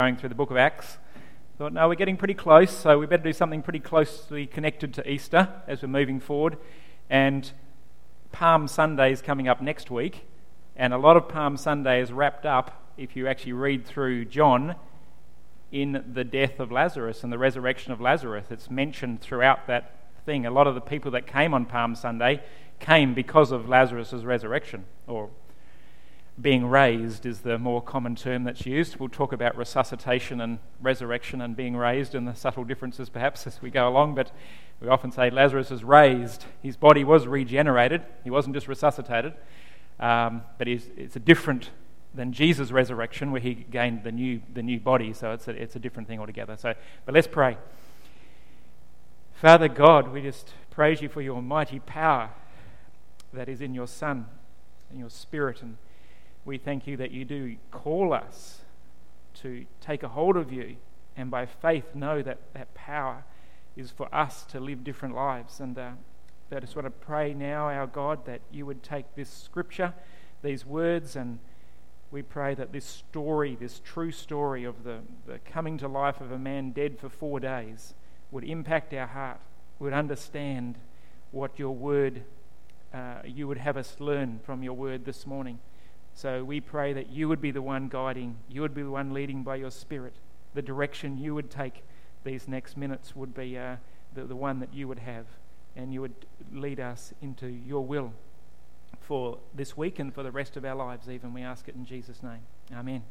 Going through the book of Acts. Thought, no, we're getting pretty close, so we better do something pretty closely connected to Easter as we're moving forward. And Palm Sunday is coming up next week, and a lot of Palm Sunday is wrapped up, if you actually read through John, in the death of Lazarus and the resurrection of Lazarus. It's mentioned throughout that thing. A lot of the people that came on Palm Sunday came because of Lazarus' resurrection, or being raised is the more common term that's used. We'll talk about resuscitation and resurrection and being raised and the subtle differences perhaps as we go along, but we often say Lazarus is raised. His body was regenerated. He wasn't just resuscitated, but it's a different than Jesus' resurrection where he gained the new body, so it's a different thing altogether. But let's pray. Father God, we just praise you for your mighty power that is in your Son and your Spirit, and we thank you that you do call us to take a hold of you and by faith know that that power is for us to live different lives. And I just want to pray now, our God, that you would take this scripture, these words, and we pray that this story, this true story of the coming to life of a man dead for 4 days would impact our heart, would understand what your word, you would have us learn from your word this morning. So we pray that you would be the one guiding, you would be the one leading by your Spirit. The direction you would take these next minutes would be the one that you would have, and you would lead us into your will for this week and for the rest of our lives even. We ask it in Jesus' name. Amen.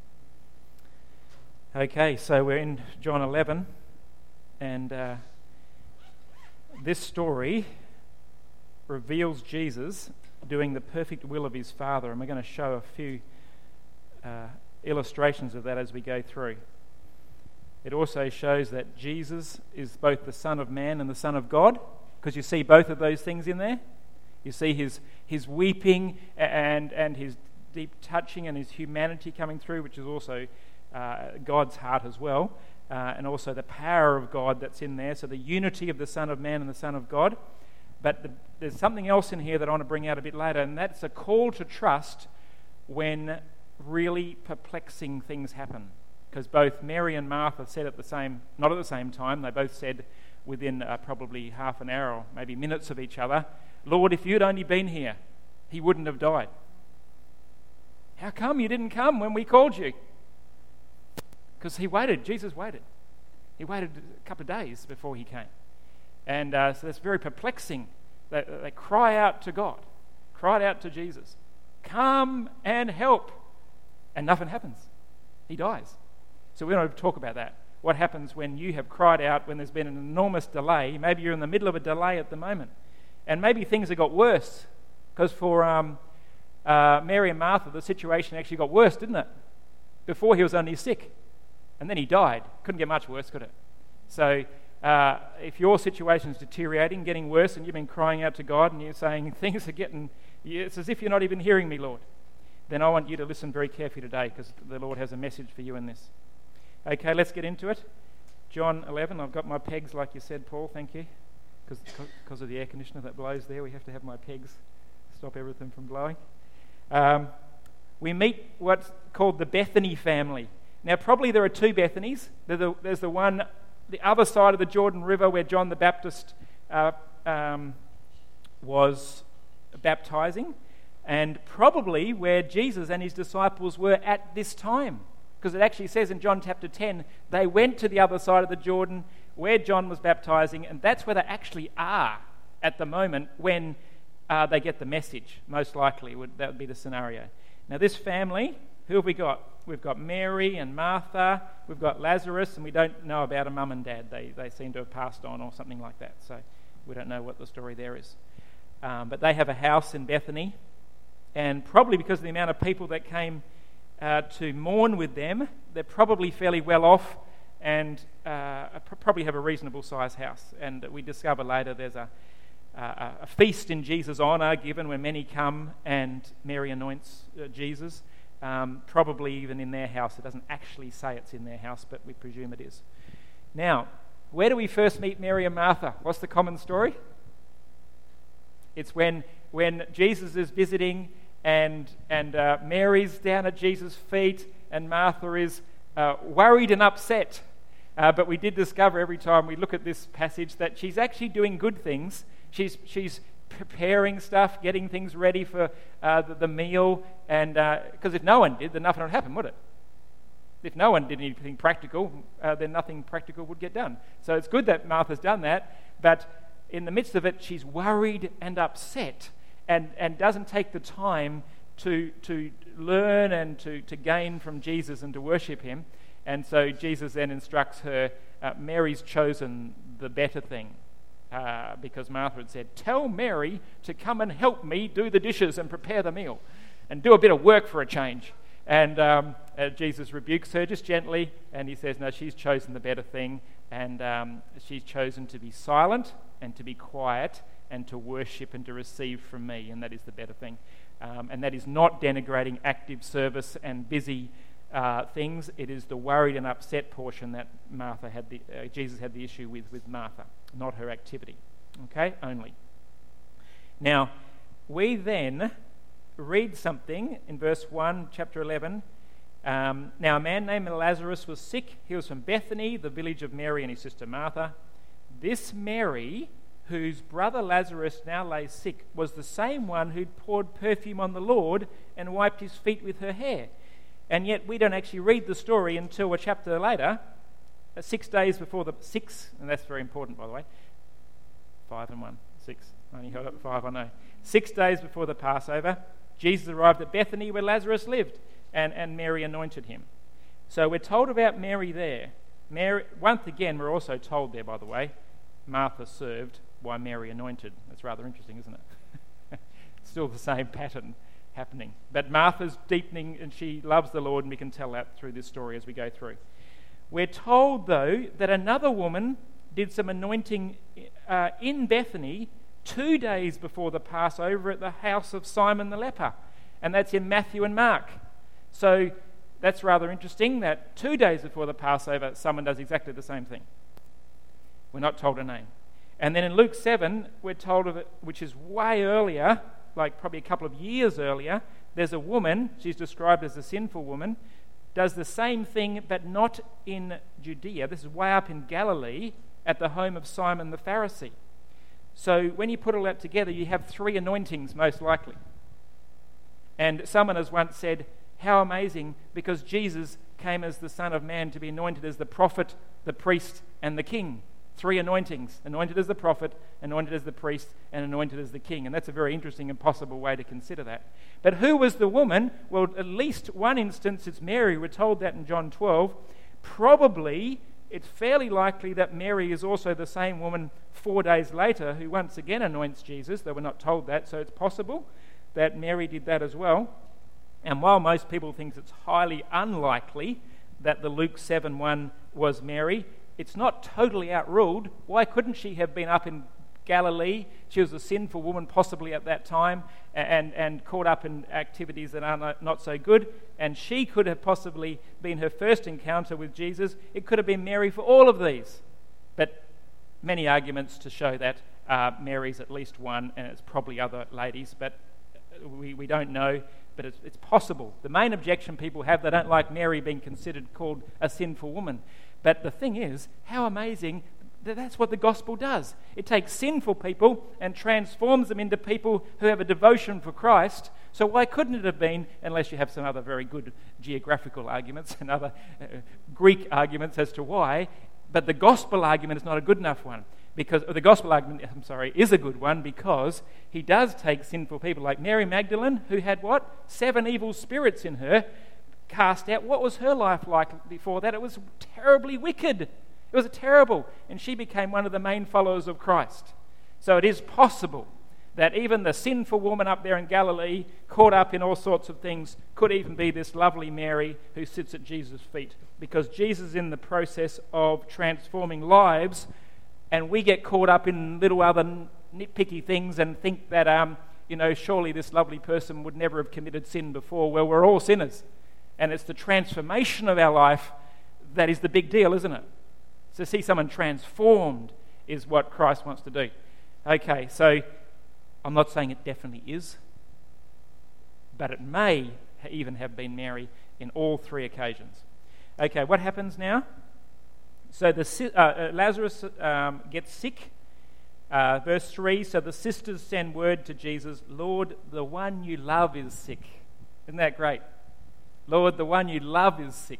Okay, so we're in John 11, and this story reveals Jesus doing the perfect will of his Father, and we're going to show a few illustrations of that as we go through. It also shows that Jesus is both the Son of Man and the Son of God, because you see both of those things in there. You see his weeping and his deep touching and his humanity coming through, which is also God's heart as well, and also the power of God that's in there. So the unity of the Son of Man and the Son of God. But there's something else in here that I want to bring out a bit later, and that's a call to trust when really perplexing things happen. Because both Mary and Martha said not at the same time, they both said within probably half an hour or maybe minutes of each other, Lord, if you'd only been here, he wouldn't have died. How come you didn't come when we called you? Because Jesus waited. He waited a couple of days before he came. And so that's very perplexing. They cry out to God, cried out to Jesus, come and help. And nothing happens. He dies. So we want to talk about that. What happens when you have cried out, when there's been an enormous delay? Maybe you're in the middle of a delay at the moment. And maybe things have got worse. Because for Mary and Martha, the situation actually got worse, didn't it? Before he was only sick. And then he died. Couldn't get much worse, could it? So if your situation is deteriorating, getting worse, and you've been crying out to God and you're saying things are it's as if you're not even hearing me, Lord, then I want you to listen very carefully today, because the Lord has a message for you in this. Okay, let's get into it. John 11. I've got my pegs, like you said, Paul. Thank you. Because of the air conditioner that blows there, we have to have my pegs to stop everything from blowing. We meet what's called the Bethany family. Now, probably there are two Bethanys. There's the one, the other side of the Jordan River, where John the Baptist was baptizing, and probably where Jesus and his disciples were at this time. Because it actually says in John chapter 10, they went to the other side of the Jordan where John was baptizing, and that's where they actually are at the moment when they get the message. Most likely, that would be the scenario. Now, this family, who have we got? We've got Mary and Martha, we've got Lazarus, and we don't know about a mum and dad. They seem to have passed on or something like that, so we don't know what the story there is. But they have a house in Bethany, and probably because of the amount of people that came to mourn with them, they're probably fairly well off and probably have a reasonable sized house. And we discover later there's a feast in Jesus' honour given when many come, and Mary anoints Jesus. Probably even in their house. It doesn't actually say it's in their house, but we presume it is. Now, where do we first meet Mary and Martha? What's the common story? It's when Jesus is visiting and Mary's down at Jesus' feet and Martha is worried and upset. But we did discover every time we look at this passage that she's actually doing good things. She's preparing stuff, getting things ready for the meal, and because if no one did, then nothing would happen, would it? If no one did anything practical, then nothing practical would get done. So it's good that Martha's done that, but in the midst of it, she's worried and upset, and doesn't take the time to learn and to gain from Jesus and to worship him. And so Jesus then instructs her, Mary's chosen the better thing, because Martha had said, tell Mary to come and help me do the dishes and prepare the meal and do a bit of work for a change. And Jesus rebukes her just gently, and he says, no, she's chosen the better thing, and she's chosen to be silent and to be quiet and to worship and to receive from me, and that is the better thing. And that is not denigrating active service and busy things. It is the worried and upset portion that Jesus had the issue with Martha, not her activity. Okay, only. Now, we then read something in verse 1, chapter 11. Now, a man named Lazarus was sick. He was from Bethany, the village of Mary and his sister Martha. This Mary, whose brother Lazarus now lay sick, was the same one who'd poured perfume on the Lord and wiped his feet with her hair. And yet we don't actually read the story until a chapter later, 6 days before and that's very important, by the way. 5 and 1, 6. I only held up 5, I know. 6 days before the Passover, Jesus arrived at Bethany where Lazarus lived, and Mary anointed him. So we're told about Mary there. Mary, once again, we're also told there, by the way, Martha served while Mary anointed. That's rather interesting, isn't it? Still the same pattern happening. But Martha's deepening, and she loves the Lord, and we can tell that through this story as we go through. We're told, though, that another woman did some anointing in Bethany 2 days before the Passover at the house of Simon the leper. And that's in Matthew and Mark. So that's rather interesting that 2 days before the Passover, someone does exactly the same thing. We're not told a name. And then in Luke 7, we're told of it, which is way earlier, like probably a couple of years earlier, there's a woman, she's described as a sinful woman, does the same thing but not in Judea. This is way up in Galilee at the home of Simon the Pharisee. So when you put all that together, you have 3 anointings most likely. And someone has once said, how amazing, because Jesus came as the Son of Man to be anointed as the prophet, the priest, and the king. 3 anointings, anointed as the prophet, anointed as the priest, and anointed as the king. And that's a very interesting and possible way to consider that. But who was the woman? Well, at least one instance, it's Mary. We're told that in John 12. Probably, it's fairly likely that Mary is also the same woman 4 days later who once again anoints Jesus, though we're not told that, so it's possible that Mary did that as well. And while most people think it's highly unlikely that the Luke 7:1 was Mary, it's not totally outruled. Why couldn't she have been up in Galilee? She was a sinful woman possibly at that time and caught up in activities that are not so good. And she could have possibly been her first encounter with Jesus. It could have been Mary for all of these. But many arguments to show that Mary's at least one, and it's probably other ladies. But we don't know. But it's possible. The main objection people have, they don't like Mary being called a sinful woman. But the thing is, how amazing that that's what the gospel does. It takes sinful people and transforms them into people who have a devotion for Christ. So why couldn't it have been, unless you have some other very good geographical arguments and other Greek arguments as to why, but the gospel argument is not a good enough one. The gospel argument, is a good one because he does take sinful people like Mary Magdalene, who had 7 evil spirits in her, cast out. What was her life like before that? It was terribly wicked. It was terrible. And she became one of the main followers of Christ. So it is possible that even the sinful woman up there in Galilee, caught up in all sorts of things, could even be this lovely Mary who sits at Jesus' feet. Because Jesus is in the process of transforming lives, and we get caught up in little other nitpicky things and think that, surely this lovely person would never have committed sin before. Well, we're all sinners. And it's the transformation of our life that is the big deal, isn't it? To see someone transformed is what Christ wants to do. Okay, so I'm not saying it definitely is, but it may even have been Mary in all 3 occasions. Okay, what happens now? So Lazarus gets sick. Verse 3, so the sisters send word to Jesus, Lord, the one you love is sick. Isn't that great? Lord, the one you love is sick.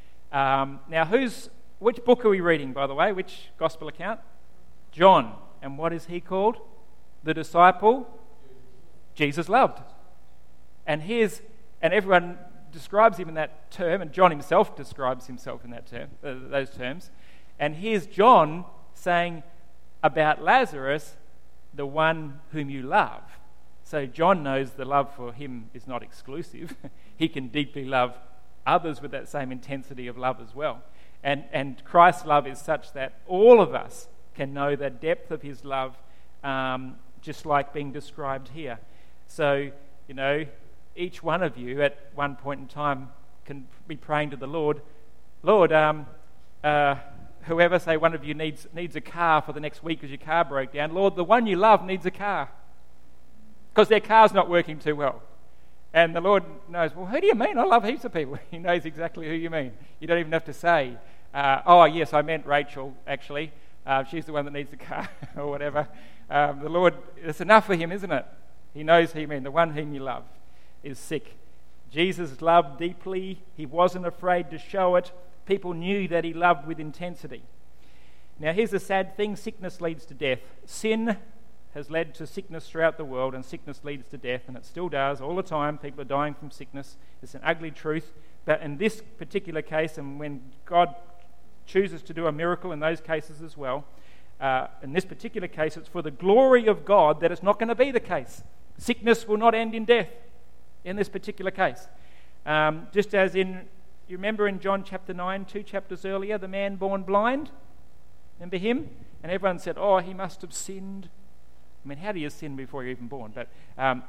Now, which book are we reading, by the way? Which gospel account? John. And what is he called? The disciple Jesus loved. And everyone describes him in that term, and John himself describes himself in that term, those terms. And here's John saying about Lazarus, the one whom you love. So John knows the love for him is not exclusive. He can deeply love others with that same intensity of love as well. And Christ's love is such that all of us can know the depth of his love, just like being described here. So, each one of you at one point in time can be praying to the Lord, Lord, whoever, say one of you needs a car for the next week because your car broke down, Lord, the one you love needs a car because their car's not working too well. And the Lord knows, well, who do you mean? I love heaps of people. He knows exactly who you mean. You don't even have to say, oh, yes, I meant Rachel, actually. She's the one that needs the car or whatever. The Lord, it's enough for him, isn't it? He knows who you mean. The one whom you love is sick. Jesus loved deeply. He wasn't afraid to show it. People knew that he loved with intensity. Now, here's the sad thing. Sickness leads to death. Sin has led to sickness throughout the world, and sickness leads to death, and it still does all the time. People are dying from sickness. It's an ugly truth. But in this particular case, and when God chooses to do a miracle in those cases as well, in this particular case, it's for the glory of God that it's not going to be the case. Sickness will not end in death in this particular case. Just as you remember in John chapter 9, 2 chapters earlier, the man born blind? Remember him? And everyone said, oh, he must have sinned. I mean, how do you sin before you're even born? But